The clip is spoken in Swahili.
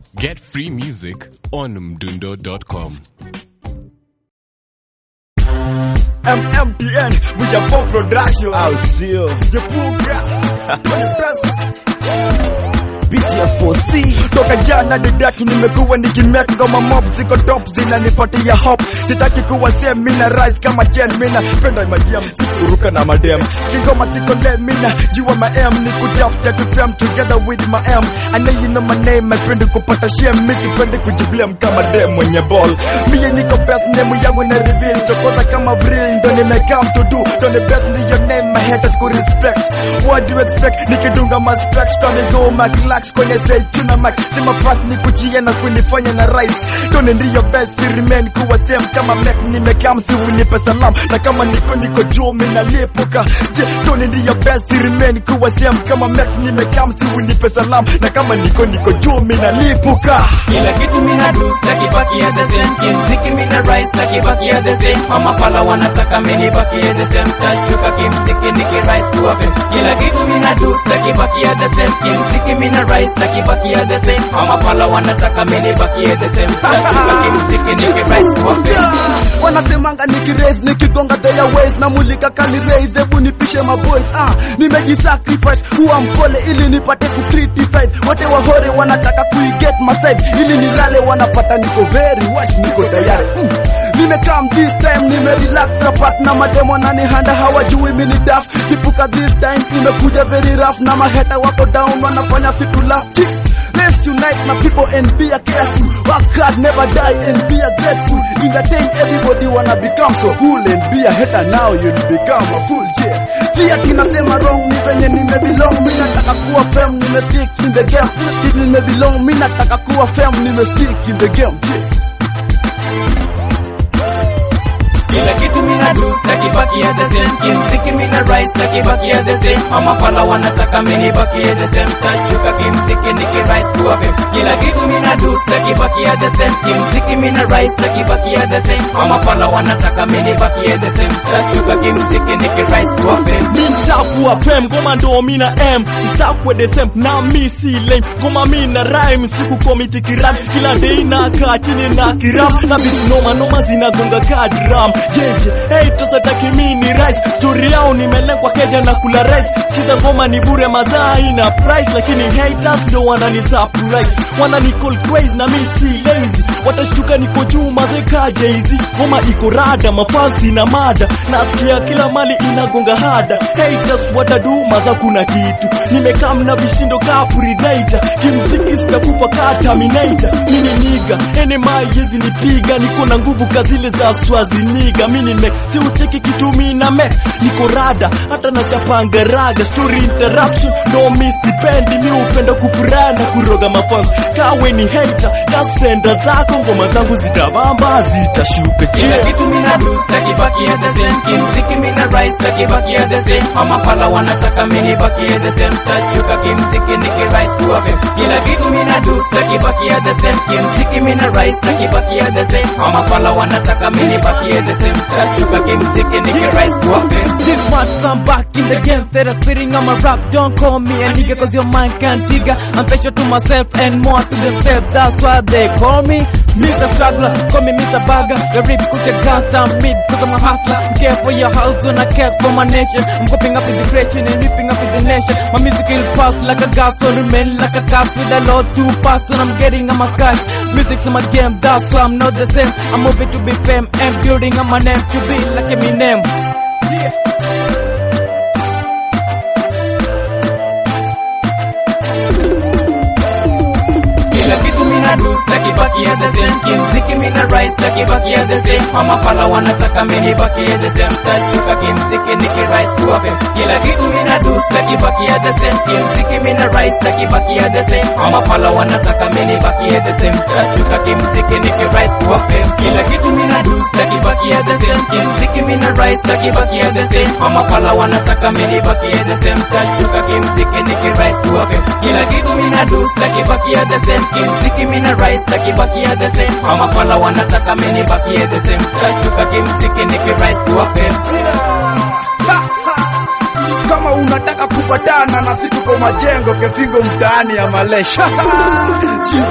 Get free music on mdundo.com. MMTN with your pop production. I'll see you. The pool BTF4C toka jana didaki nimekuwa nikimake ngoma mob ziko top zinanipatia hope. Sitaki kuwa same mina rise kama Jen mina penda madam kuruka na madam kingoma siko le mina jua my aim ni kutafuta to fame together with my aim. I know you know my name my friend kupata shame mimi sipendi kujiblame kama dem mwenye ball. Mimi niko best name yangu na reveal tokoza kama vril ndo nimekam to do ndo the best in your name my haters could respect. What do you expect nikidunga my specs coming go my kwenye say tuna mic sima fast ni kuchia na kunifanya na rise. Don't need your best to remain kuwa same kama make nimekam si unipe salam na kama niko juu mimi nalipuka. Don't need your best to remain kuwa same kama make nimekam si unipe salam na kama niko juu mimi nalipuka. Kila kitu mina do staki baki at the same kimziki mina rise staki baki at the same mama pala wanataka mimi baki at the same touch tuka kimziki niki rise to up. Kila kitu mina do staki baki at the same kimziki mina rise staki baki at the same mama pala wanataka mimi baki at the same touch tuka kimziki niki rise to up. wanasemanga nikiraise nikigonga their ways na mulika kani raise hebu nipishe my boys. Nimejisacrifice kuwa mpole ili nipate ku criticize wote wahore wanataka kuiget my side ili nilale wanapata niko very watch niko tayari. Nimekam this time nimerelax apart na mademo nani handa hawajui mimi ni daft kipuka this time nimekuja very rough na maheta wako down wanafanya vitu laugh. Let's unite my people and be careful. Work hard, never die and be grateful. Entertain everybody wanna become so cool and be a hater now you'll become a fool. Pia kinasema wrong ni venye nimebelong mimi nataka kuwa fame nime stick in the game. Nimebelong mimi nataka kuwa fame nime stick in the game. Kila kitu mina do staki baki at the same kimziki mina rise staki baki at the same mama pala wanataka mimi baki at the same touch tuka kimziki niki rise to up. Kila kitu mina do staki baki at the same kimziki mina rise staki baki at the same mama pala wanataka mimi baki at the same touch tuka kimziki niki rise to up. Nitakuwa fame goma ndo mina M istakwe the same na mi si lame goma mina rhyme siku komiti kiram kila day na kaa chini na kiram na bitu noma zinagonga kadram. Jeje, hey tosataki mini rice story yao nimelengwa keja na kula rice kiza ngoma ni bure mazaa ina price lakini haters ndo wanani surprise wanani call crazy na mi si lazy watashtuka niko juu mazeka Jay-Z ngoma iko rada mafansi na mada nasikia kila mali inagonga hada haters watadu maza kuna kitu nimekam na vishindo ka predator kimziki sitakufa ka terminator mimi niga enemy yezi nipiga niko na nguvu kazile za Swazinika mini mek si ucheki kitu mina mek niko rada hata na chapanga raga story interruption no misi pendi mi upenda kupurana kuroga mafans kawe ni hater kasenda zako ngoma zangu zitabamba zitashuka. Kila kitu mina do staki baki at the same kimziki mina rise staki baki at the same mama pala wanataka mimi baki at the same touch tuka kimziki niki rise to up. Kila kitu mina do staki baki at the same kimziki mina rise staki baki at the same mama pala wanataka mimi baki at the same touch tuka kimziki niki rise to up. This month I'm back in the game, that I'm spitting on my rap. Don't call me a nigga cause your mind can't digger. I'm special to myself and more to themselves. That's why they call me Mr. Struggler, call me Mr. Bagger. The rip put your guns down mid cause I'm a hustler. I care for your house when I care for my nation. I'm coping up with the creation and ripping up with the nation. My music is fast like a gas or remain like a gas with a lot too fast when I'm getting on my cash. Music's in my game, that's why I'm not the same. I'm moving to be fame and building on my name to be like Eminem. Yeah. Kila kitu mina do staki baki at the same kimziki mina rise staki baki at the same mama pala wanataka mimi baki at the same touch tuka kimziki niki rise to up. Kila kitu mina do staki baki at the same kimziki mina rise staki baki at the same mama pala wanataka mimi baki at the same touch tuka kimziki niki rise to up. Kila kitu mina do staki baki at the same kimziki mina rise staki baki at the same mama pala wanataka mimi baki at the same touch tuka kimziki niki rise to up. Kila kitu mina do staki baki at the same kimziki mina rise staki baki at the same mama pala wanataka mimi baki at the same touch tuka kimziki niki rise to up. Kama unataka kupatana na situ kwa majengo kefingo mtaani ya Malesha